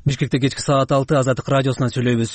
Бишкекте кечки саат 6 Азаттык радиосунан сүйлөйбүз.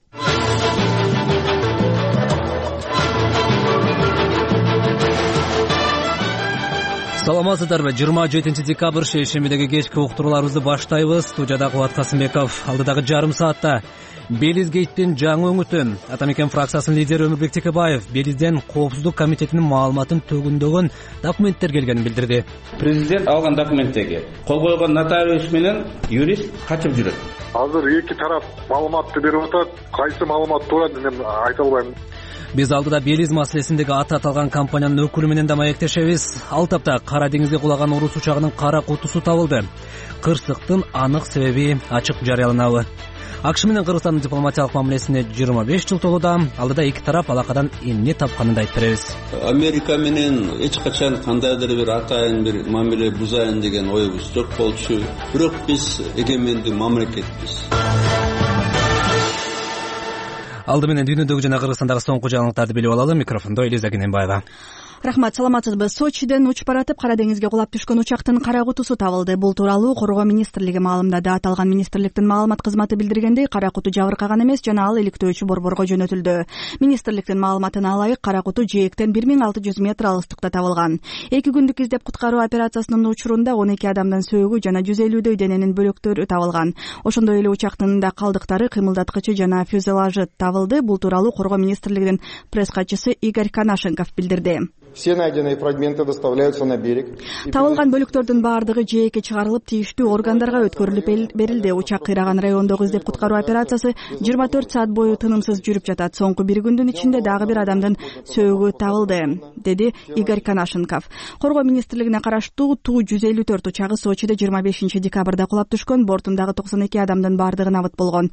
Саламатсыздарбы? 27 декабрь шейшембидеги кечки уктурууларыбызды баштайбыз. Студияда Кубат Касымбеков. Алдыдагы жарым саатта Белизгейттин жаңы өңүтү. Атамекен фракциясынын лидери Өмүрбек Текебаев Белизден Коопсуздук комитетинин маалыматын төгүндөгөн документтер келгенин билдирди. Президент алган документтеги кол койгон нотариус менен юрист качып жүрөт. Азыр эки тарап маалыматты берип атат. Кайсы маалымат туура мен айта албайм. Биз алдыда Белиз маселесиндеги аты аталган компаниянын өкүлү менен да маектешебиз. Ал тапта Кара деңизге кулаган орус учагынын кара кутусу табылды. Кырсыктын анык себеби ачык жарыяланабы? АКШ менен Кыргызстандын дипломатиялык мамилесине 25 жыл толууда. Алдыда эки тарап алакадан эмне тапканын да айтып беребиз. Америка менен эч качан кандайдыр бир атайын бир мамиле бузайын деген оюбуз жок болчу. Бирок биз эгемендүү мамлекетпиз. Алды менен дүйнөдөгү жана Кыргызстандагы соңку жаңылыктарды билип алалы. Микрофондо Элиза Кененбаева. Рахмат, саламатсызбы? Сочиден учуп баратып Кара деңизге кулап түшкөн учактын кара кутусу табылды. Бул тууралуу Коргоо министрлиги маалымдады. Аталган министрликтин маалымат кызматы билдиргендей, кара куту жабыркаган эмес жана ал иликтөөчү борборго жөнөтүлдү. Министрликтин маалыматына ылайык, кара куту жээктен 1600 метр алыстыкта табылган. 2 күндүк издеп куткаруу операциясынын учурунда 12 адамдын сөөгү жана 150дөй дененин бөлөктөрү табылган. Ошондой эле учактын да калдыктары, кыймылдаткычы жана фюзеляжы табылды. Бул тууралуу Коргоо министрлигинин пресс катчысы Игорь Канашенков билдирди. Все найденные фрагменты доставляются на берег. Табылган бөлүктөрдүн баардыгы жээкке чыгарылып, тийиштүү органдарга өткөрүлүп берилди. Учак кыйраган райондогу издеп куткаруу операциясы 24 саат бою тынымсыз жүрүп жатат. Соңку 1 күндүн ичинде дагы бир адамдын сөөгү табылды, деди Игорь Канашенков. Коргоо министрлигине караштуу Ту-154 учагы Сочиде 25 декабрда кулап түшкөн. Бортундагы 92 адамдын баардыгы набыт болгон.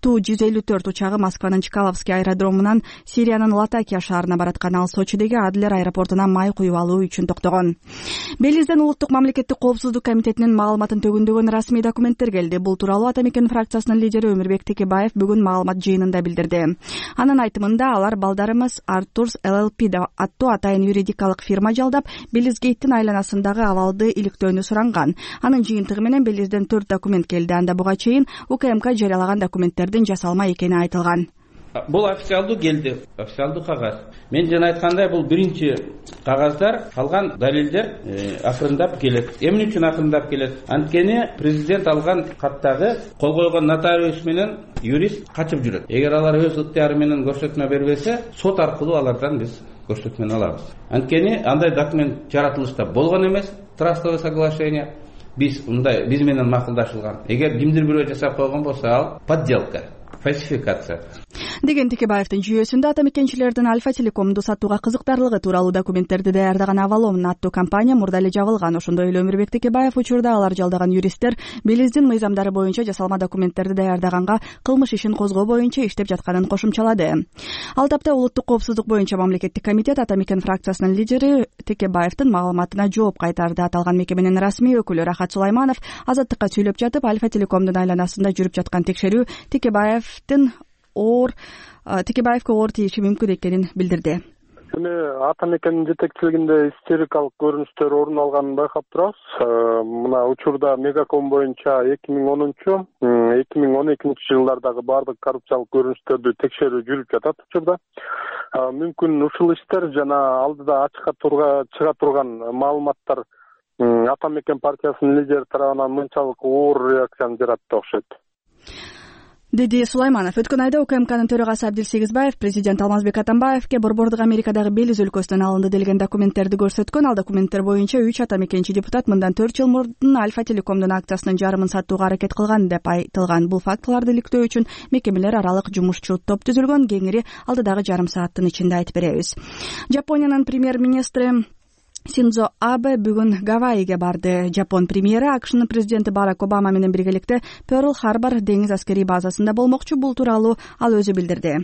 Ту-154 учагы Москванын Чкаловский аэродромунан Сириянын Латакия шаарына бараткан. Ал Сочидеги Адлер аэропортуна май куюп алуу үчүн токтогон. Белизден Улуттук мамлекеттик коопсуздук комитетинин маалыматын төгүндөгөн расмий документтер келди. Бул тууралуу Атамекен фракциясынын лидери Өмүрбек Текебаев бүгүн маалымат жыйынында билдирди. Анын айтымында алар балдарымыз Артурс LLP аттуу атайын юридикалык фирма жалдап, Белизгейттин айланасындагы абалды иликтөөнү суранган. Анын жыйынтыгы менен Белизден 4 документ келди. Анда буга чейин УКМК жарыялаган документтердин жасалма экени айтылган. Бул официалдуу келди, официалдуу кагаз. Мен жана айткандай, бул биринчи кагаздар, калган далилдер акырындап келет. Эмне үчүн акырындап келет? Анткени президент алган каттагы кол койгон нотариус менен юрист качып жүрөт. Эгер алар өз ыктыяры менен көрсөтмө бербесе, сот аркылуу алардан биз көрсөтмөнү алабыз. Анткени андай документ жаратылышта болгон эмес, трастовое соглашение. Биз менен макулдашылган. Эгер кимдир бирөө жасап койгон болсо, ал подделка, фальсификация деген Текебаевдин жүйөсүндө атамекенчилердин Альфа Телекомду сатууга кызыктарлыгы тууралуу документтерди даярдаган Авалом аттуу компания мурда эле жабылган. Ошондой эле Өмүрбек Текебаев учурда алар жалдаган юристтер Белиздин мыйзамдары боюнча жасалма документтерди даярдаганга кылмыш ишин козгоо боюнча иштеп жатканын кошумчалады. Ал тапта Улуттук коопсуздук боюнча мамлекеттик комитет Атамекен фракциясынын лидери Текебаевдин маалыматына жооп кайтарды. Аталган мекеменин расмий өкүлү Рахат Сулайманов Азаттыкка сүйлөп жатып, Альфа Телекомдун айланасында жүрүп жаткан текшерүү Текебаевге оор тийиши мүмкүн экенин билдирди. Атамекенин жетекчилигинде истерикалык көрүнүштөр орун алганын байкап турабыз. Мына учурда Мегаком боюнча 2010-2012 жылдардагы бардык коррупциялык көрүнүштөрдү текшерүү жүрүп жатат учурда. Мүмкүн ушул иштер жана алдыда ачыкка чыга турган маалыматтар Атамекен партиясынын лидери тарабынан мынчалык оор реакцияны жаратты окшойт, деди Сулайманов. Өткөн айда УКМКнын төрагасы Абдил Сегизбаев президент Алмазбек Атамбаевге борбордук Америкадагы Белиз өлкөсүнөн алынды делген документтерди көрсөткөн. Ал документтер боюнча 3 атамекенчи депутат мындан 4 жыл мурдун Альфа Телекомдун акциясынын жарымын сатууга аракет кылган деп айтылган. Бул фактыларды иликтөө үчүн мекемелер аралык жумушчу топ түзүлгөн. Кеңири алдыдагы жарым сааттын ичинде айтып беребиз. Жапониянын премьер-министри Синдзо Абе бүгүн Гавайиге барды. Жапон премьери АКШнын президенти Барак Обама менен биргеликте Перл-Харбор деңиз аскерий базасында болмокчу. Бул тууралуу ал өзү билдирди.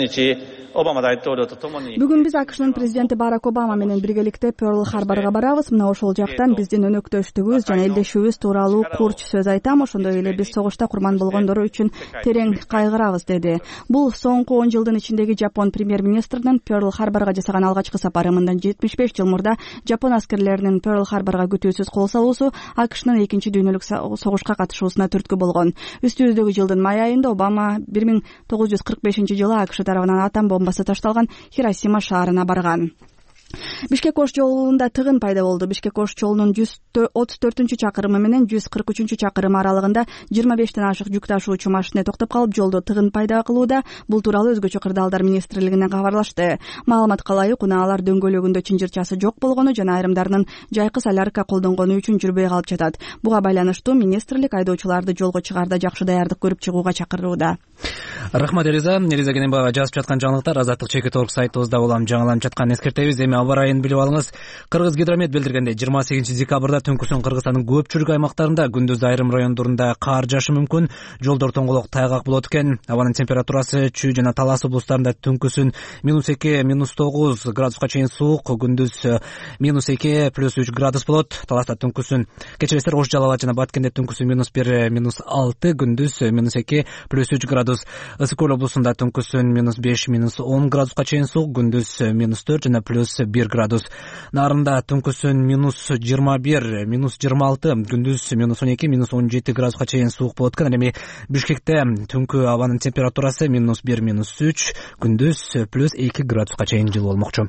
Бүгүн биз АКШнын президенти Барак Обама менен биргеликте Перл-Харборго барабыз. Мына ошол жактан биздин өнөктөштүгүбүз жана элдешүүбүз тууралуу курч сөз айтам. Ошондой эле биз согушта курман болгондор үчүн терең кайгырабыз, деди. Бул соңку 10 жылдын ичиндеги Жапон премьер-министринин Перл-Харборго жасаган алгачкы сапары. Мындан 75 жыл мурда Жапон аскерлеринин Перл-Харборго күтүүсүз кол салуусу АКШнын экинчи дүйнөлүк согушка катышуусуна түрткү болгон. Үстүбүздөгү жылдын май айында Обама 1945-жылы АКШ тарабынан атом бомбасы ташталган Хиросима шаарына барган. Бишкек-Ош жолунда тыгын пайда болду. Бишкек-Ош жолунун 134-чакырымы менен 143-чакырымы аралыгында 25тен ашык жүк ташуучу машина токтоп калып, жолдо тыгын пайда кылууда. Бул тууралуу өзгөчө кырдаалдар министрлигинен кабарлашты. Маалыматка ылайык, унаалар дөңгөлөгүндө чынжырчасы жок болгону жана айрымдарынын жайкы солярка колдонгону үчүн жүрбөй калып жатат. Буга байланыштуу министрлик айдоочуларды жолго чыгаарда жакшы даярдык көрүп чыгууга чакырууда. Рахмат Элиза Кененбаева жазып жаткан жаңылыктар Азаттык чекит.org сайтыбызда улам жаңыланып жатканын эскертебиз. Эми аба райын билип алыңыз. Кыргызгидромет билдиргендей 28 декабрда түнкүсүн Кыргызстандын көпчүлүк аймактарында, күндүз айрым райондорунда кар жаашы мүмкүн. Жолдор тоңголок тайгак болот экен. Абанын температурасы Чүй жана Талас облустарында түнкүсүн -2, -9 градуска чейин суук, күндүз -2, +3 градус болот. Таласта түнкүсүн кечиресиздер, Ош, Жалал абад жана Баткенде түнкүсүн -1, -6, күндүз -2, +3 градус. Ысык Көл облусунда түнкүсүн -5, -10 градуска чейин суук, күндүз -4 жана +1 градус. Нарында түнкүсүн -21, -26, күндүз -12, -17 градуска чейин суук болот экен. Эми Бишкекте түнкү абанын температурасы -1, -3, күндүз +2 градуска чейин жылы болмокчу.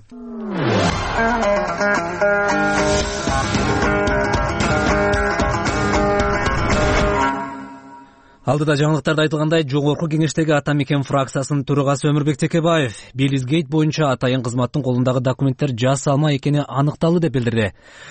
Алдыда жаңылыктарда айтылгандай, жогорку кеңештеги Ата Мекен фракциясынын төрагасы Өмүрбек Текебаев Белизгейт боюнча атайын кызматтын колундагы документтер жасалма экени аныкталды деп билдирди.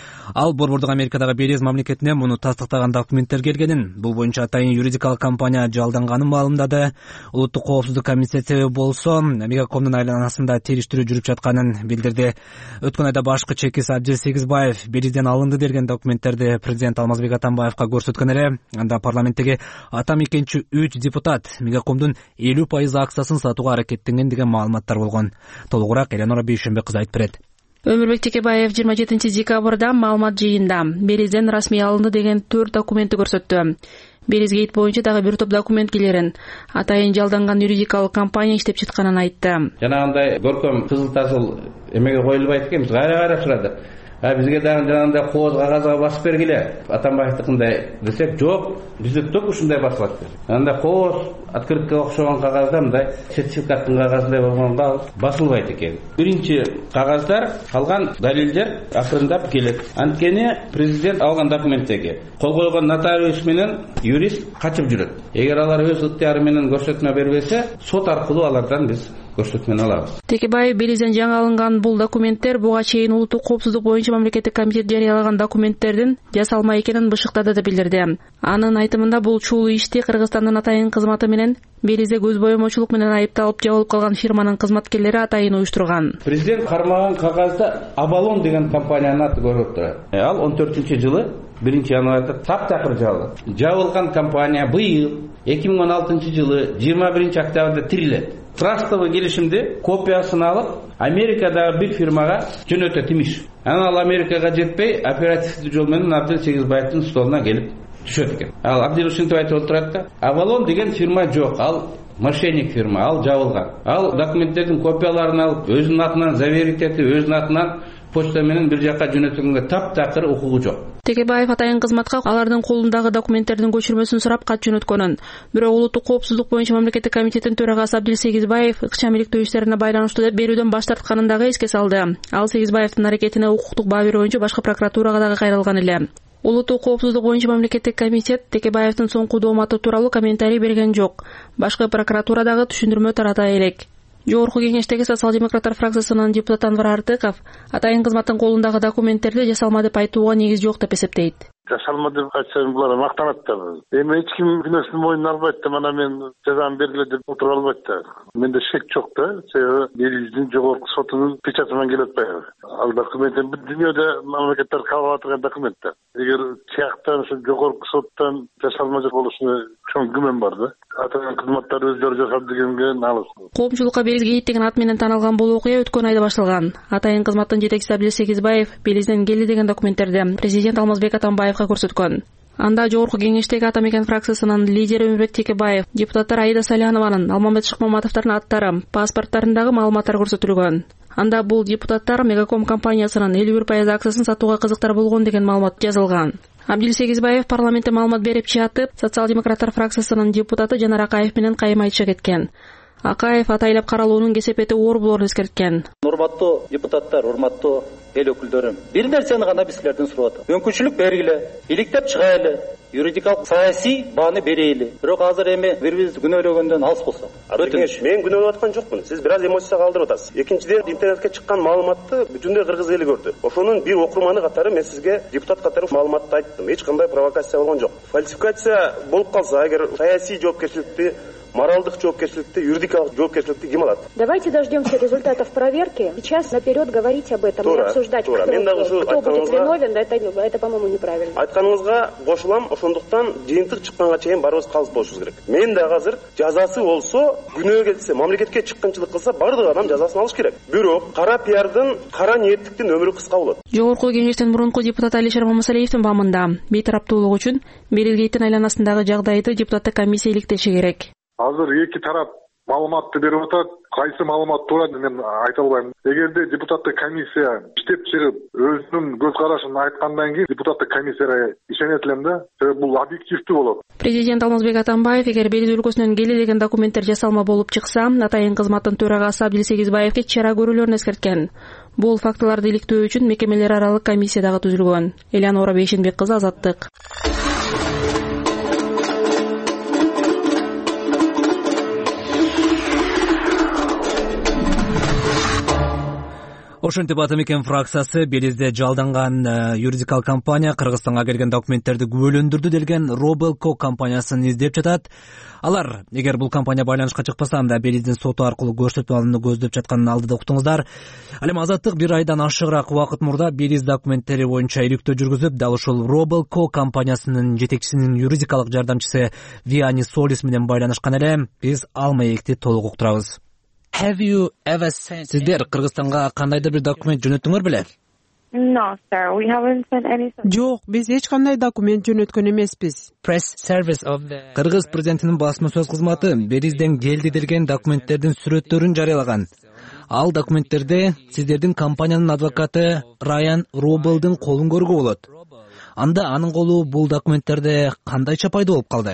Ал Борбордук Америкадагы Белиз мамлекетинен муну тастыктаган документтер келгенин, бул боюнча атайын юридикалык компания жалданганын маалымдады. Улуттук коопсуздук комитети болсо Мегакомдун айланасында териштирүү жүрүп жатканын билдирди. Өткөн айда башкы чекис Абдил Сегизбаев Белизден алынды деген документтерди президент Алмазбек Атамбаевка көрсөткөн эле. Анда парламенттеги Ата Мекенчи 3 депутат Мегакомдун 50% акциясын сатууга аракеттенген деген маалыматтар болгон. Толугураак Элеонора Бейшенбек кызы айтып берет. Өмүрбек Текебаев 27 декабрда маалымат жыйында Белизден расмий алынды деген 4 документти көрсөттү. Белизгейт боюнча дагы бир топ документ келерин атайын жалданган юридикалык компания иштеп жатканын айтты. Жанагындай көркөм кызыл тасыл эмеге коюлбайт экенбиз, кайра сурадык. Бизге дагы жанагындай кооз кагазга басып бергиле. Атамбаевдикындай десек, жок, бизде ток ушундай басылат. Анда кооз открыткага окшогон кагазда мындай сертификаттын кагазындай болгонго басылбайт экен. Биринчи кагаздар, калган далилдер акырындап келет. Анткени президент алган документтеги кол койгон нотариус менен юрист качып жүрөт. Эгер алар өз ыктыяры менен көрсөтмө бербесе, сот аркылуу алардан биз көрсөтмөнү алабыз. Текебаев Белизден жаңы алынган бул документтер буга чейин улуттук коопсуздук боюнча мамлекеттик комитет жарыялаган документтердин жасалма экенин бышыктады деп билдирди. Анын айтымында бул чуулуу ишти Кыргызстандын атайын кызматы менен Белизде көз боемочулук менен айыпталып жабылып калган фирманын кызматкерлери атайын уюштурган. Президент кармаган кагазда Абалон деген компаниянын аты көрүнүп турат. Ал 14-жылы 1-январда таптакыр жабылды. Жабылган компания быйыл 2016-жылы 21-октябрда тирилет. Трастовый келишимди копиясын алып, Америкадагы бир фирмага жөнөтөт имиш. Ал Америкага жетпей, оперативдүү жол менен Абдил Сегизбаевдин столуна келип түшөт экен. Ал Абдил ушинтип айтып отурат да, Авалон деген фирма жок, ал мошенник фирма, ал жабылган. Ал документтердин копияларын алып, өзүнүн атынан заверить этип, өзүнүн атынан почта менен бир жакка жөнөтүлгөнгө таптакыр укугу жок. Текебаев атайын кызматка алардын колундагы документтердин көчүрмөсүн сурап кат жөнөткөнүн, бирок улуттук коопсуздук боюнча мамлекеттик комитеттин төрагасы Абдил Сегизбаев ыкчам иликтөө иштерине байланыштуу деп берүүдөн баш тартканын дагы эске салды. Ал Сегизбаевдин аракетине укуктук баа берүү боюнча башкы прокуратурага дагы кайрылган эле. Улуттук коопсуздук боюнча мамлекеттик комитет Текебаевдин соңку дооматы тууралуу комментарий берген жок. Башкы прокуратура дагы түшүндүрмө тарата элек. Жогорку кеңештеги социал-демократтар фракциясынын депутаты Анвар Артыков атайын кызматтын колундагы документтерди жасалма деп айтууга негиз жок деп эсептейт. Жасалма деп айтсам булар мактанат да. Эми эч ким күнөөсүн мойнуна албайт да, мана мен жазам бергиле деп отура албайт да. Менде шек жок да. Себеби Белиздин жогорку сотунун печатынан келип атпайбы. Ал документтер бүт дүйнөдө мамлекеттер кабыл атырган документтер. Эгер тияктан ушу жогорку соттон жасалма болушуна чоң күмөн бар да. Атайын кызматтар өздөрү жасап дегенге налыс. Коомчулукка Белизгейт деген ат менен таанылган бул окуя өткөн айда башталган. Атайын кызматтын жетекчиси Абдил Сегизбаев Белизден келди деген документтерди президент Алмазбек Атамбаевка көрсөткөн. Анда жогорку кеңештеги Ата Мекен фракциясынын лидери Өмүрбек Текебаев, депутаттар Аида Салянованын, Алмамбет Шыкмаматовдордун аттары, паспорттарындагы маалыматтар көрсөтүлгөн. Анда бул депутаттар Мегаком компаниясынын 51% акциясын сатууга кызыктар болгон деген маалымат жазылган. Абдил Сегизбаев парламентте маалымат берип чыгып, социал-демократтар фракциясынын депутаты Жанар Акаев менен кайым айтыша кеткен. Акаев атайлап каралуунун кесепети оор болоорун эскерткен. Урматтуу депутаттар, урматтуу эл өкүлдөрүм, бир нерсени гана биз силерден сурап атам. Мүмкүнчүлүк бергиле, иликтеп чыгайлы, юридикалык саясий бааны берейли. Бирок азыр эми бири-бирибизди күнөөлөгөндөн алыс болсок. Мен күнөөлөп аткан жокмун. Сиз бир аз эмоцияга калтырып атасыз. Экинчиден, интернетке чыккан маалыматты бүтүндөй кыргыз эли көрдү. Ошонун бир окурманы катары мен сизге депутат катары маалыматты айттым. Эч кандай провокация болгон жок. Фальсификация болуп калса, эгер саясий жоопкерчиликти, моралдык жоопкерчиликти, юридикалык жоопкерчиликти ким алат? Давайте дождемся результатов проверки. Сейчас наперед говорить об этом и обсуждать, кто будет виновен, это, по-моему, неправильно. Айтканыңызга кошулам, ошондуктан жыйынтык чыкканга чейин барыбыз калыс болушубуз керек. Мен да азыр жазасы болсо, күнөө келсе, мамлекетке чыккынчылык кылса, бардык адам жазасын алыш керек. Бирок кара пиардын, кара ниеттиктин өмүрү кыска болот. Жогорку кеңештин мурунку депутаты Алишер Мамасалиевдин бамында бейтараптуулук үчүн Белилгейттин айланасындагы жагдайды депутаттык комиссия иликтеши керек. Азыр эки тарап маалыматты берип атат. Кайсы маалымат туура мен айта албайм. Эгерде депутаттык комиссия иштеп чыгып, өзүнүн көз карашын айткандан кийин депутаттык комиссияга ишенет элем да. Себеби бул объективдүү болот. Президент Алмазбек Атамбаев эгер Белиз өлкөсүнөн келе деген документтер жасалма болуп чыкса, атайын кызматтын төрагасы Абдил Сегизбаевге чара көрүүлөрүн эскерткен. Бул фактыларды иликтөө үчүн мекемелер аралык комиссия дагы түзүлгөн. Элеонора Бейшенбек кызы, Азаттык. Ошентип Атамекен фракциясы Белизде жалданган юридикалык компания Кыргызстанга келген документтерди күбөлөндүрдү делген Robelco компаниясын издеп жатат. Алар, эгер бул компания байланышка чыкпаса, анда Белиздин соту аркылуу көрсөтүп алууну көздөп жатканын алдыда уктуңуздар. Ал эми Азаттык бир айдан ашыгыраак убакыт мурда Белиз документтери боюнча иликтөө жүргүзүп, дал ушул Robelco компаниясынын жетекчисинин юридикалык жардамчысы Виани Солис менен байланышкан эле. Биз ал маекти толук уктурабыз. Сиздер Кыргызстанга кандайдыр бир документ жөнөттүңөр беле? Жок, биз эч кандай документ жөнөткөн эмеспиз. Кыргыз президентинин басма сөз кызматы Белизден келди делген документтердин сүрөттөрүн жарыялаган. Ал документтерде сиздердин компаниянын адвокаты Райан Робелдин колун көрүүгө болот. Анда анын колу бул документтерде кандайча пайда болуп калды?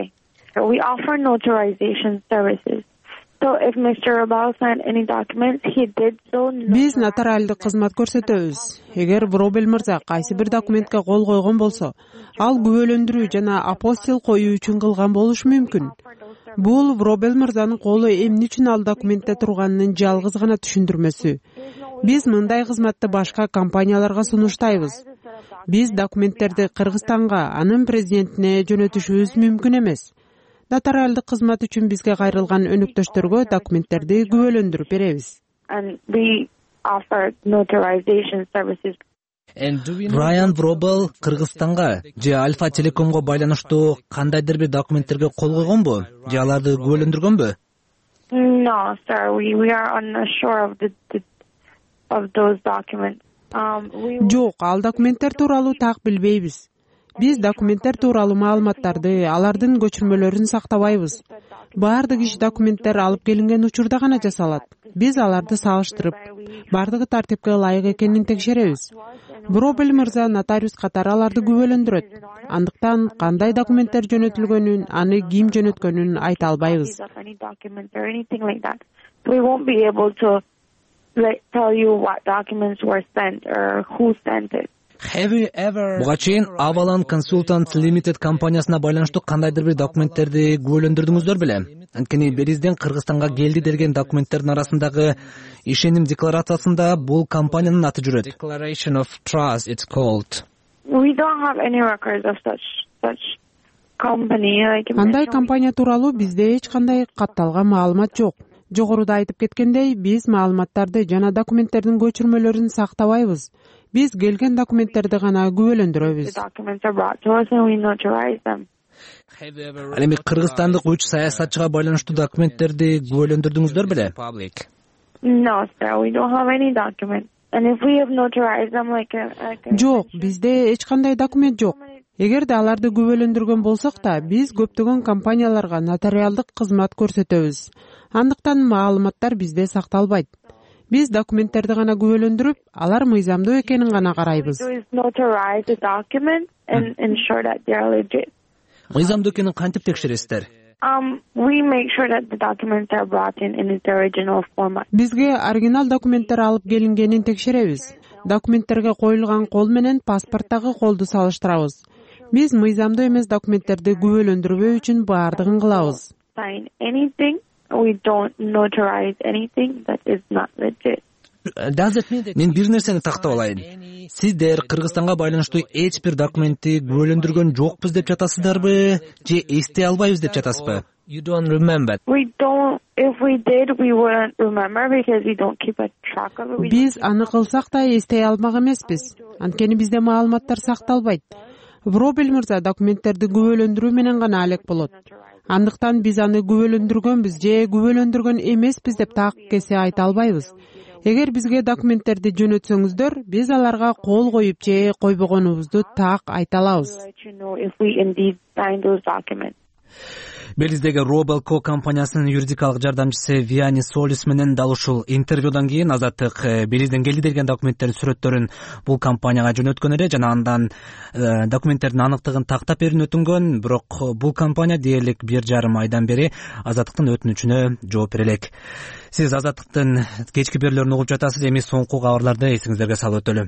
Биз нотариалдык кызмат көрсөтөбүз. Эгер Робел мырза кайсы бир документке кол койгон болсо, ал күбөлөндүрүү жана апостил коюу үчүн кылган болушу мүмкүн. Бул Робел мырзанын колу эмне үчүн ал документте турганынын жалгыз гана түшүндүрмөсү. Биз мындай кызматты башка компанияларга сунуштайбыз. Биз документтерди Кыргызстанга, анын президентине жөнөтүшүбүз мүмкүн эмес. Нотариалдык кызмат үчүн бизге кайрылган өнөктөштөргө документтерди күбөлөндүрүп беребиз. Райан Робел Кыргызстанга же Альфа Телекомго байланыштуу кандайдыр бир документтерге кол койгонбу? Же аларды күбөлөндүргөнбү? Жок, ал документтер тууралуу так билбейбиз. Биз документтер тууралуу маалыматтарды, алардын көчүрмөлөрүн сактабайбыз. Баардык иш документтер алып келинген учурда гана жасалат. Биз аларды салыштырып, баардыгы тартипке ылайык экенин текшеребиз. Робел мырза нотариус катары аларды күбөлөндүрөт. Андыктан кандай документтер жөнөтүлгөнүн, аны ким жөнөткөнүн айта албайбыз. Буга чейин Avalon Consultants Limited компаниясына байланыштуу кандайдыр бир документтерди күбөлөндүрдүңүздөр беле? Анткени Белизден Кыргызстанга келди делген документтердин арасындагы ишеним декларациясында бул компаниянын аты жүрөт. Declaration of Trust it's called. Андай компания тууралуу бизде эч кандай катталган маалымат жок. Жогоруда айтып кеткендей, биз маалыматтарды жана документтердин көчүрмөлөрүн сактабайбыз. Биз келген документтерди гана күбөлөндүрөбүз. Ал эми кыргызстандык 3 саясатчыга байланыштуу документтерди күбөлөндүрдүңүздөр беле? Жок, бизде эч кандай документ жок. Эгерде аларды күбөлөндүргөн болсок да, биз көптөгөн компанияларга нотариалдык кызмат көрсөтөбүз. Андыктан маалыматтар бизде сакталбайт. Биз документтерди гана күбөлөндүрүп, алар мыйзамдуу экенин гана карайбыз. Мыйзамдуу экенин кантип текшересиздер? Бизге оригинал документтер алып келингенин текшеребиз. Документтерге коюлган кол менен паспорттагы колду салыштырабыз. Биз мыйзамдуу эмес документтерди күбөлөндүрбөө үчүн баардыгын кылабыз. Мен бир нерсени тактап алайын. Сиздер Кыргызстанга байланыштуу эч бир документти күбөлөндүргөн жокпуз деп жатасыздарбы, же эстей албайбыз деп жатасызбы? You don't remember. Биз аны кылсак да эстей алмак эмеспиз. Анткени бизде маалыматтар сакталбайт. Вробел мырза документтерди күбөлөндүрүү менен гана алек болот. Андыктан биз аны күбөлөндүргөнбүз же күбөлөндүргөн эмеспиз деп так кесе айта албайбыз. Эгер бизге документтерди жөнөтсөңүздөр, биз аларга кол коюп же койбогонубузду так айта алабыз. Белиздеги Робelco компаниясынын юридикалык жардамчысы Виани Солис менен дал ушул интервьюдан кийин Азаттык Белизден келди деген документтердин сүрөттөрүн бул компанияга жөнөткөн эле жана андан документтердин аныктыгын тактап берүүнү өтүнгөн, бирок бул компания дээрлик 1,5 айдан бери Азаттыктын өтүнүчүнө жооп бере элек. Сиз Азаттыктын кечки берүүлөрүн угуп жатасыз, эми соңку кабарларды эсиңиздерге салып өтөлү.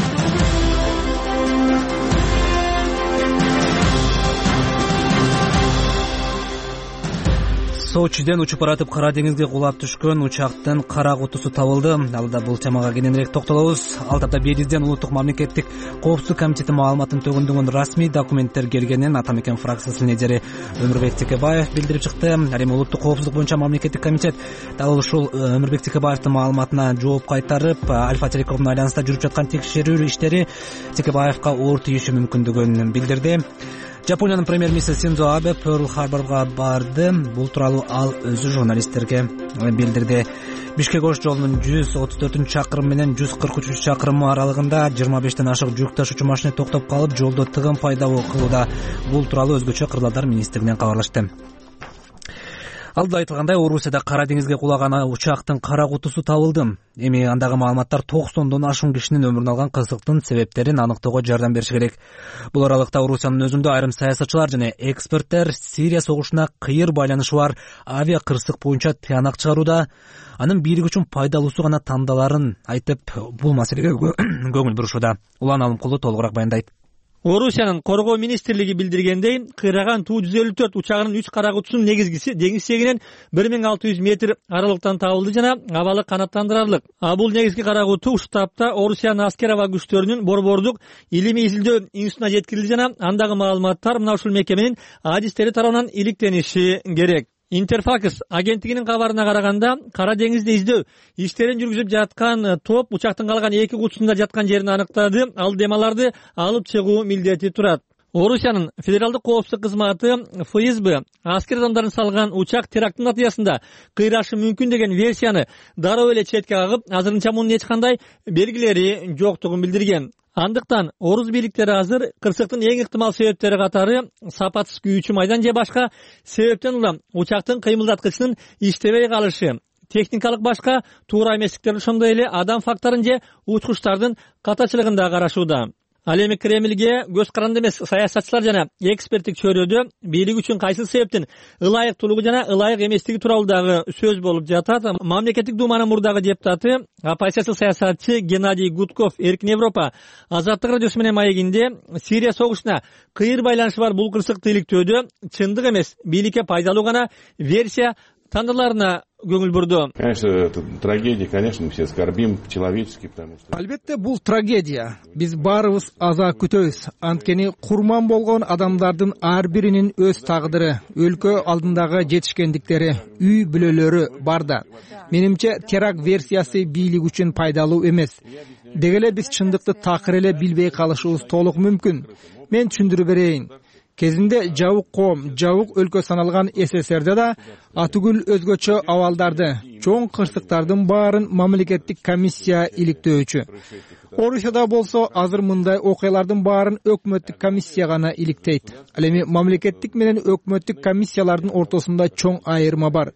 Сочиден учуп баратып Кара деңизге кулап түшкөн учактын кара кутусу табылды. Алда бул темага кененирээк токтолобуз. Ал тапта Белизден Улуттук мамлекеттик коопсуздук комитети маалыматын төгүндүгөн расмий документтер келгенин Ата Мекен фракциясынын лидери Өмүрбек Текебаев билдирип чыкты. Ал эми Улуттук коопсуздук боюнча мамлекеттик комитет дал ушул Өмүрбек Текебаевдин маалыматына жооп кайтарып, Альфа Телекомдун айланасында жүрүп жаткан текшерүү иштери Текебаевка оор тийиши мүмкүндүгүн билдирди. Жапониянын премьер-министри Синдзо Абе Перл-Харборго барды. Бул тууралуу ал өзү журналисттерге билдирди. Бишкек-Ош жолунун 134-чакырым менен 143-чакырымы аралыгында 25ден ашык жүк ташуучу машина токтоп калып, жолдо тыгын пайда кылууда. Бул тууралуу өзгөчө Кырдаалдар министрлигинен кабарлашты. Алда айтылгандай, Орусияда Кара деңизге кулаган учактын кара кутусу табылды. Эми андагы маалыматтар 90дон ашуун кишинин өмүрүн алган кырсыктын себептерин аныктоого жардам бериши керек. Бул аралыкта Орусиянын өзүндө айрым саясатчылар жана эксперттер Сирия согушуна кыйыр байланышы бар авиа кырсык боюнча тыянак чыгарууда, анын бийлик үчүн пайдалуусу гана тандаларын айтып, бул маселеге көңүл бурушууда. Улан Алымкулу толугураак баяндайт. Орусиянын коргоо министрлиги билдиргендей, кыйраган Ту-154 учагынын 3 кара кутусунун негизгиси деңиз сегинен 1600 метр аралыктан табылды жана абалы канааттандырарлык. Бул негизги кара куту ушул тапта Орусиянын аскер аба күчтөрүнүн Борбордук илимий изилдөө институтуна жеткирилди жана андагы маалыматтар мына ушул мекеменин адистери тарабынан иликтениши керек. Интерфакс агенттигинин кабарына караганда, Кара деңизде издөө иштерин жүргүзүп жаткан топ учактын калган 2 кутусунда жаткан жерин аныктады. Ал демаларды алып чыгуу милдети турат. Орусиянын федералдык коопсуздук кызматы ФСБ аскер адамдарын салган учак терактын натыйжасында кыйрашы мүмкүн деген версияны дароо эле четке кагып, азырынча мунун эч кандай белгилери жоктугун билдирген. Андыктан орус бийликтери азыр кырсыктын эң ыктымал себептери катары сапатсыз күйүүчү майдан же башка себептен улам учактын кыймылдаткычынын иштебей калышы, техникалык башка туура эместиктер, ошондой эле адам факторун же учкучтардын катачылыгын да карашууда. Ал эми Кремльге көз каранды эмес саясатчылар жана эксперттик чөйрөдө бийлик үчүн кайсы себептен ылайыктуулугу жана ылайык эместиги тууралуу дагы сөз болуп жатат. Мамлекеттик думанын мурдагы депутаты, оппозициялык саясатчы Геннадий Гудков Эркин Европа Азаттык радиосу менен маегинде Сирия согушуна кыйыр байланышы бар бул кырсыкты иликтөөдө чындык эмес, бийликке пайдалуу гана версия тандаларына көңүл бурду. Конечно, это трагедия, конечно, мы все скорбим по-человечески, потому что... Албетте, бул трагедия. Биз баарыбыз аза күтөбүз. Анткени курман болгон адамдардын ар биринин өз тагдыры, өлкө алдындагы жетишкендиктери, үй бүлөлөрү бар да. Менимче, теракт версиясы бийлик үчүн пайдалуу эмес. Дегеле биз чындыкты такыр эле билбей калышыбыз толук мүмкүн. Мен түшүндүрүп берейин. Кезинде жабык коом, жабык өлкө саналган СССРде да атүгүл өзгөчө абалдарды, чоң кырсыктардын баарын мамлекеттик комиссия иликтөөчү. Орусияда болсо азыр мындай окуялардын баарын өкмөттүк комиссия гана иликтейт. Ал эми мамлекеттик менен өкмөттүк комиссиялардын ортосунда чоң айырма бар.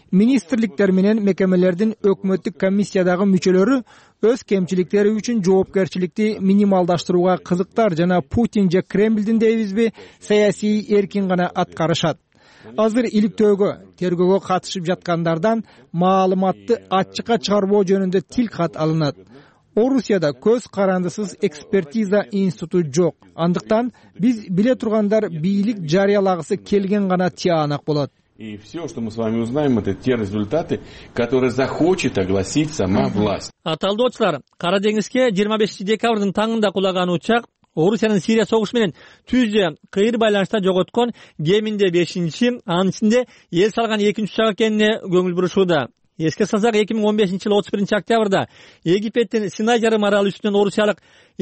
министрликтер менен мекемелердин өкмөттүк комиссиядагы мүчөлөрү өз кемчиликтери үчүн жоопкерчиликти минималдаштырууга кызыктар жана Путин же Кремлдин дейбизби саясий эркин гана аткарышат. Азыр иликтөөгө, тергөөгө катышып жаткандардан маалыматты ачыкка чыгарбоо жөнүндө тил кат алынат. Орусияда көз карандысыз экспертиза институту жок. Андыктан биз биле тургандар бийлик жарыялагысы келген гана тиянак болот. И все, что мы с вами узнаем, это те результаты, которые захочет огласить сама власть. Аталдоочулар, Кара деңизге 25 декабрдын таңында кулаган учак Орусиянын Сирия согушу менен түздө кыйыр байланышта жоготкон кеминде 5-чи, анын ичинде эл салган 2-чи учак экенине көңүл бурушууда. Эске салсак 2015-жылы 31-октябрда Египеттин Синай жарым аралы үстүнөн орусиялык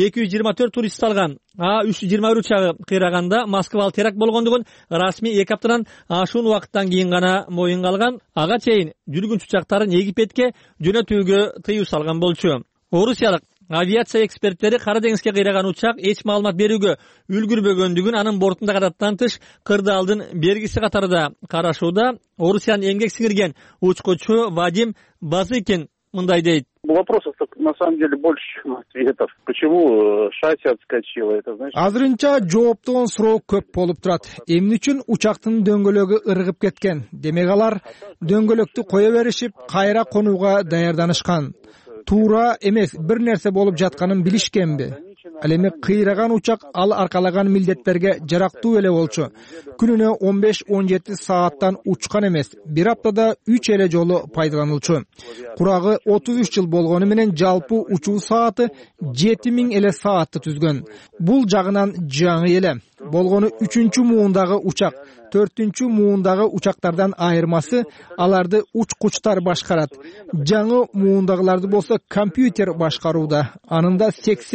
224 турист салган А321 учагы кыйраганда Москвалык теракт болгондугун расмий 2 аптадан ашуун убакыттан кийин гана моюнга алган. Ага чейин жүргүнчү учактарын Египетке жөнөтүүгө тыюу салган болчу. Орусиялык авиация эксперттери Кара деңизге кыйраган учак эч маалымат берүүгө үлгүрбөгөндүгүн, анын бортунда кадаттан тыш кырдаалдын бергиси катарында карашууда. Орусиянын эмгек сиңирген учкучу Вадим Базыкин мындай дейт. Вопросов на самом деле больше, чем ответов. Почему шасси отскочило? Это значит... Азырынча жооптон суроо көп болуп турат. Эмне үчүн учактын дөңгөлөгү ыргып кеткен? Демек алар дөңгөлөктү кое беришип, кайра конууга даярданышкан. Туура эмес бир нерсе болуп жатканын билишкенби? Ал эми кыйраган учак ал аркалаган милдеттерге жарактуу эле болчу. Күнүнө 15-17 сааттан учкан эмес, бир аптада 3 эле жолу пайдаланылчу. Курагы 33 жыл болгону менен жалпы учуу сааты 7000 эле саатты түзгөн. Бул жагынан жаңы эле. Болгону 3-чү муундагы учак. 4-чү муундагы учактардан айырмасы аларды учкучтар башкарат. Жаңы муундагыларды болсо компьютер башкарууда. Анында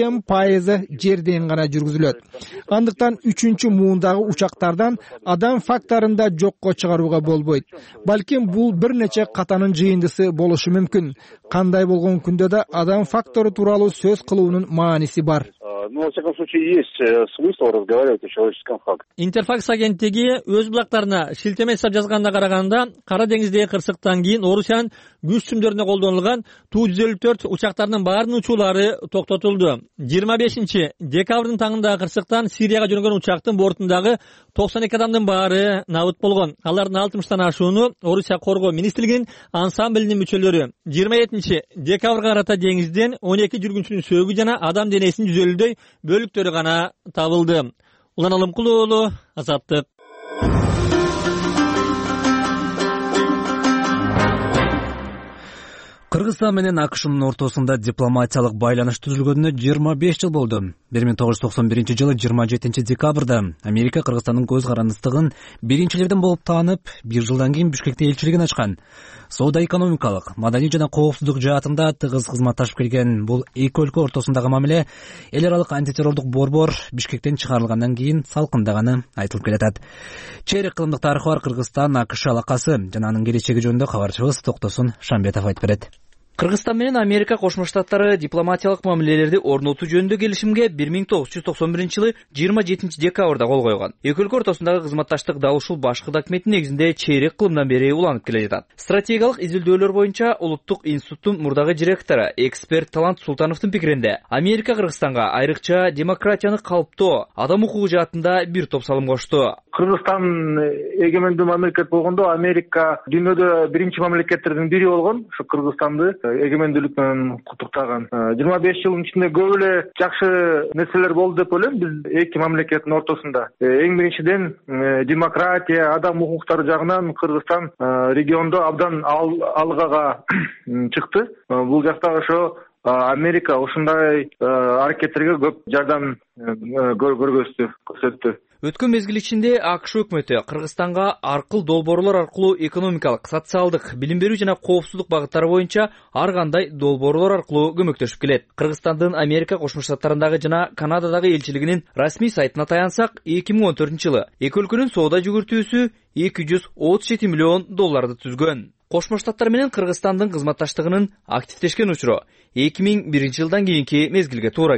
80% жерден гана жүргүзүлөт. Андыктан 3-чү муундагы учактардан адам факторун да жокко чыгарууга болбойт. Балким бул бир нече катанын жыйындысы болушу мүмкүн. Кандай болгон күндө да адам фактору тууралуу сөз кылуунун мааниси бар. Ну, во всяком случае, есть смысл разговаривать о человеческом факте. Интерфакс агенттиги өз булактарына шилтеме жасап жазганда караганда, Кара деңиздеги кырсыктан кийин Орусиянын күч сүмдөрүнө колдонулган Ту-154 учактарынын баарынын учуулары токтотулду. 25 декабрдын таңындагы кырсыктан Сирияга жөнөгөн учактын бортундагы 92 адамдын баары набыт болгон. Алардын 60тан ашууну Орусия коргоо министрлигинин ансамблинин мүчөлөрү. 27 декабрга карата деңизден 12 жүргүнчүнүн сөөгү жана адам денесинин жүзөлүдөй бөлүктөрү гана табылды. Улан Алымкулуу уулу, Азаттык. Кыргызстан менен АКШнын ортосунда дипломатиялык байланыш түзүлгөнүнө 25 жыл болду. 1991 жылы 27 декабрда Америка Кыргызстандын көз карандыстыгын биринчилерден болуп таанып, 1 жылдан кийин Бишкекте элчилигин ачкан. Соода экономикалык, маданий жана коопсуздук жаатында тыгыз кызматташып келген бул эки өлкө ортосундагы мамиле эл аралык антитеррордук борбор Бишкектен чыгарылгандан кийин салкындаганы айтылып келатат. Чейрек кылымдык тарыхы бар Кыргызстан АКШ алакасы жана анын келечеги жөнүндө кабарчыбыз Токтосун Шамбетов айтып берет. Кыргызстан менен Америка Кошмо Штаттары дипломатиялык мамилелерди орнотуу жөнүндө келишимге 1991 жылы 27 декабрда кол койгон. Эки өлкө ортосундагы кызматташтык дал ушул башкы документ негизинде чейрек кылымдан бери уланып келе жатат. Стратегиялык изилдөөлөр боюнча Улуттук институттун мурдагы директору, эксперт Талант Султановдун пикиринде, Америка Кыргызстанга айрыкча демократияны калыптоо, адам укугу жаатында бир топ салым кошту. Кыргызстан эгемендүү мамлекет болгондо Америка дүйнөдө биринчи мамлекеттердин бири болгон. Ушу Кыргызстанды эгемендүүлүк менен куттуктаган. 25 жылдын ичинде көп эле жакшы нерселер болду деп ойлойм биз эки мамлекеттин ортосунда. Эң биринчиден демократия, адам укуктары жагынан Кыргызстан региондо абдан алгага чыкты. Бул жакта ошо Америка ушундай аракеттерге көп жардам көрсөттү. Өткөн мезгил ичинде АКШ өкмөтү Кыргызстанга аркыл долбоорлор аркылуу экономикалык, социалдык, билим берүү жана коопсуздук багыттары боюнча ар кандай долбоорлор аркылуу көмөктөшүп келет. Кыргызстандын Америка Кошмо Штаттарындагы жана Канададагы элчилигинин расмий сайтына таянсак, 2014 жылы эки өлкөнүн соода жүгүртүүсү $237 миллион түзгөн. Кошмо Штаттар менен Кыргызстандын кызматташтыгынын активдешкен учуру 2001 жылдан кийинки мезгилге туура келет.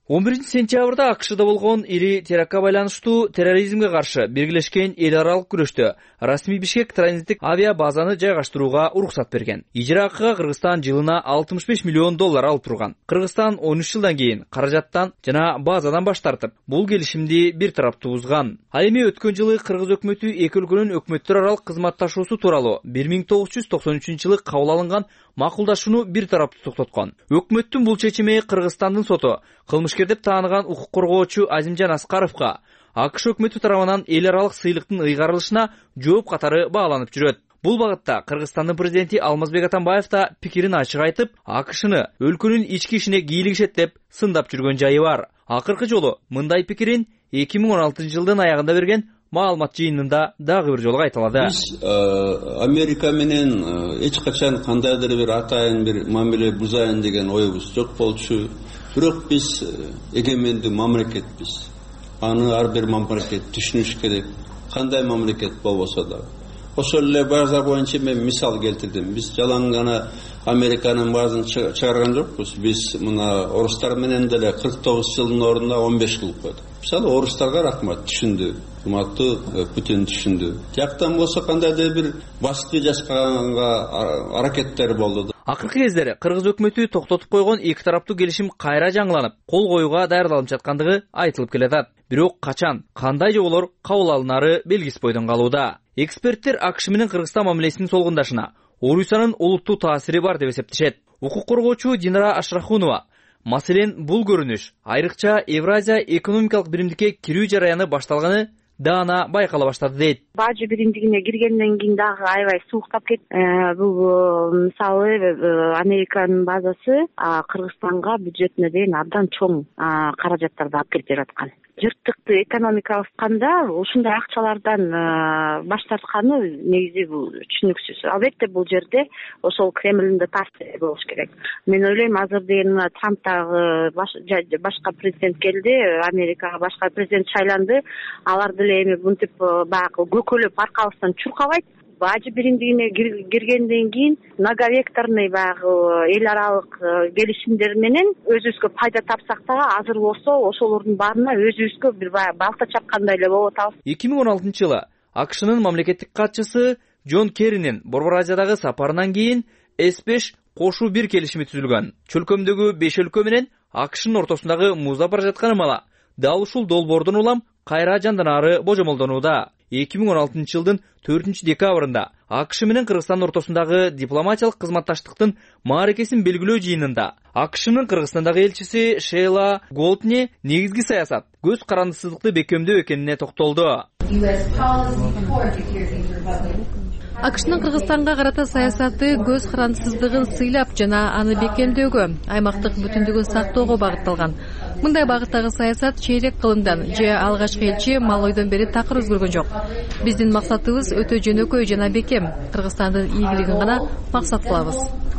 11-сентябрда АКШда болгон ири терактка байланыштуу терроризмге каршы биргелешкен эл аралык күрөштө расмий Бишкек транзиттик авиа базаны жайгаштырууга уруксат берген. Ижра акыга Кыргызстан жылына $65 миллион алып турган. Кыргызстан 13 жылдан кийин каражаттан жана базадан баш тартып, бул келишимди бир тараптуу бузган. Ал эми өткөн жылы Кыргыз өкмөтү эки өлкөнүн өкмөттөр аралык кызматташуусу тууралуу 1993-жылы кабыл алынган макулдашууну бир тараптуу токтоткон. Өкмөттүн бул чечими Кыргызстандын соту кылмышкер деп тааныган укук коргоочу Азимжан Аскаровго АКШ өкмөтү тарабынан эл аралык сыйлыктын ыйгарылышына жооп катары бааланып жүрөт. Бул багытта Кыргызстандын президенти Алмазбек Атамбаев да пикирин ачык айтып, АКШны өлкөнүн ички ишине кийлигишет деп сындап жүргөн жайы бар. Акыркы жолу мындай пикирин 2016-жылдын аягында берген маалымат жыйынында дагы бир жолу кайталады. Биз Америка менен эч качан кандайдыр бир атайын бир мамиле бузайын деген оюбуз жок болчу. Бирок биз эгемендүү мамлекетпиз. Аны ар бир мамлекет түшүнүш керек. Кандай мамлекет болбосо да. Ошол эле база боюнча мен мисал келтирдим. Биз жалаң гана Американын базын чыгарган жокпуз. Биз мына орустар менен деле 49 жылдын ордуна 15 кылып койдук. Мисалы орустарга рахмат, түшүндү. Урматтуу Путин түшүндү. Жактан болсо кандайдыр бир баскы жасаганга аракеттер болду. Акыркы кездери Кыргыз өкмөтү токтотуп койгон эки тараптуу келишим кайра жаңыланып, кол коюуга даярдалып жаткандыгы айтылып келет. Бирок качан, кандай жоболор кабыл алынары белгисиз бойдон калууда. Эксперттер АКШ менен Кыргызстан мамилесинин солгундашына Орусиянын олуттуу таасири бар деп эсептешет. Укук коргоочу Динара Ашрахунова маселен бул көрүнүш айрыкча Евразия экономикалык биримдикке кирүү жараяны башталганы даана байкала баштады дейт. Бажы биримдигине киргенден кийин дагы аябай сууктап кетти. Бул мисалы Американын базасы Кыргызстанга бюджетине деген абдан чоң каражаттарды алып келип жаткан. Жыртыкты экономика алышканда ушундай акчалардан баш тартканы негизи бул түшүнүксүз. Албетте бул жерде ошол Кремлдин да таасири болуш керек. Мен ойлойм азыр деген Трамптагы башка президент келди, Америкага башка президент шайланды. Алар деле эми мынтип баягы көкөлөп аркабыздан чуркабайт. Бажы биримдигине киргенден кийин многовекторный баягы эл аралык келишимдер менен өзүбүзгө пайда тапсак да азыр болсо ошолордун баарына өзүбүзгө бир балта чапкандай эле болуп атабыз. 2016-жылы АКШнын мамлекеттик катчысы Джон Керринин Борбор Азиядагы сапарынан кийин S5 кошуу бир келишими түзүлгөн. Чөлкөмдөгү 5 өлкө менен АКШнын ортосундагы муздап бара жаткан мала дал ушул долбоордун улам кайра жанданаары божомолдонууда. 2016-жылдын 4-декабрында АКШ менен Кыргызстандын ортосундагы дипломатиялык кызматташтыктын мааракесин белгилөө жыйынында АКШнын Кыргызстандагы элчиси Шейла Голдни негизги саясат көз карандысыздыкты бекемдөө экенине токтолду. АКШнын Кыргызстанга карата саясаты көз карандысыздыгын сыйлап жана аны бекемдөөгө, аймактык бүтүндүгүн сактоого багытталган. Мындай багыттагы саясат чейрек кылымдан же алгачкы элчи мал ойдон бери такыр өзгөргөн жок. Биздин максатыбыз өтө жөнөкөй жана бекем. Кыргызстандын ийгилигин гана максат кылабыз.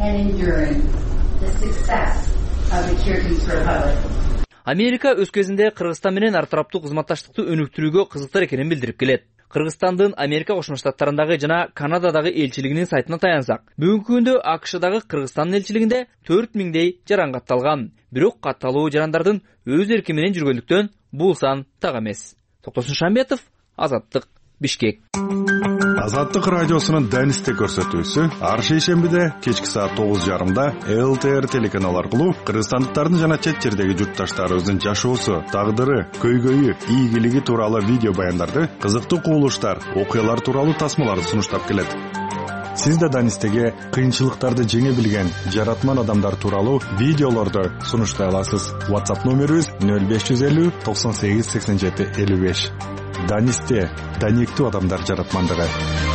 Америка өз кезинде Кыргызстан менен ар тараптуу кызматташтыкты өнүктүрүүгө кызыктар экенин билдирип келет. Кыргызстандын Америка Кошмо Штаттарындагы жана Канададагы элчилигинин сайтына таянсак, бүгүнкү күндө АКШдагы Кыргызстандын элчилигинде 4000дей жаран катталган. Бирок катталуу жарандардын өз эрки менен жүргөндүктөн бул сан так эмес. Токтосун Шамбетов, Азаттык, Бишкек. Азаттык радиосунун Данисте көрсөтүүсү ар шейшембиде кечки саат 9:30 ЛТР телеканалы аркылуу кыргызстандыктардын жана чет жердеги журтташтарыбыздын жашоосу, тагдыры, көйгөйү, ийгилиги тууралуу видео баяндарды, кызыктуу кубулуштар, окуялар тууралуу тасмаларды сунуштап келет. Сиз да Данистеге кыйынчылыктарды жеңе билген жаратман адамдар тууралуу видеолорду сунуштай аласыз. WhatsApp номерибиз 0550 98 87 55. Данисте даниктүү адамдар жаратмандыгы.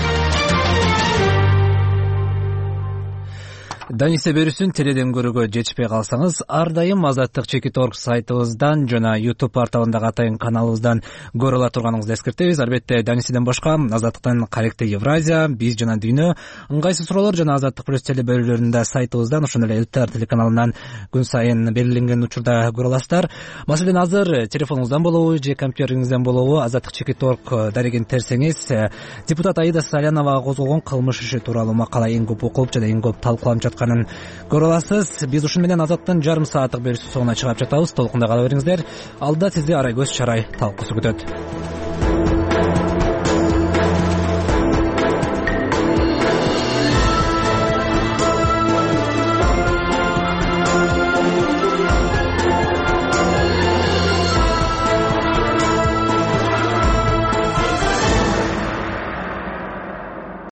Данисте берүүсүн теледен көрүүгө жетишпей калсаңыз, ар дайым Азаттык Чекит.org сайтыбыздан жана YouTube порталындагы атайын каналыбыздан көрө ала турганыңызды эскертебиз. Албетте Данистеден башка Азаттыктын Каректе Евразия, Биз жана Дүйнө, ыңгайсыз суроолор жана Азаттык плюс теле берүүлөрүндө сайтыбыздан, ошондой эле ЛТР телеканалынан күн сайын белгиленген учурда көрө аласыздар. Маселен, азыр телефонуңуздан болобу же компьютериңизден болобу Азаттык Чекит.org дарегин терсеңиз, депутат Аида Салянова козголгон кылмыш иши тууралуу макала эң көп окулуп жана эң көп талкууланып жаткан жатканын көрө аласыз. Биз ушун менен Азаттын жарым сааттык берүүсү соңуна чыгып жатабыз. Толкунда кала бериңиздер. Алда сизди Арайкөз Чарай талкуусу күтөт.